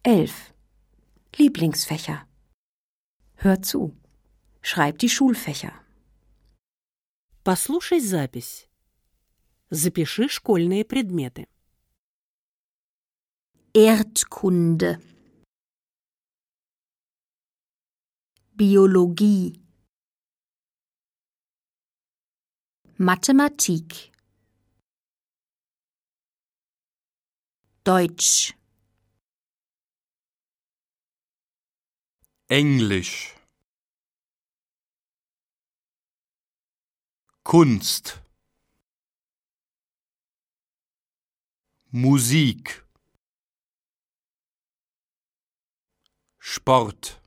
11. Lieblingsfächer. Hör zu. Schreib die Schulfächer. Послушай запись. Запиши школьные предметы. Erdkunde, Biologie, Mathematik, Deutsch, Englisch, Kunst, Musik, Sport.